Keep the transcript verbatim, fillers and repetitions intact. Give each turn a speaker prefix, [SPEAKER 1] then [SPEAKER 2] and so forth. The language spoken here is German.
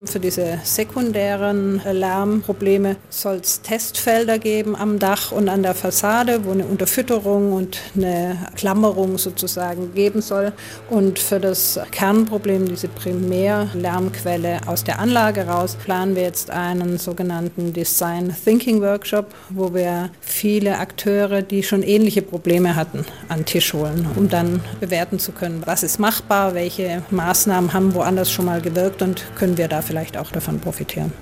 [SPEAKER 1] Für diese sekundären Lärmprobleme soll es Testfelder geben am Dach und an der Fassade, wo eine Unterfütterung und eine Klammerung sozusagen geben soll. Und für das Kernproblem, diese Primärlärmquelle aus der Anlage raus, planen wir jetzt einen sogenannten Design Thinking Workshop, wo wir viele Akteure, die schon ähnliche Probleme hatten, an den Tisch holen, um dann bewerten zu können, was ist machbar, welche Maßnahmen haben woanders schon mal gewirkt und können wir da vielleicht auch davon profitieren.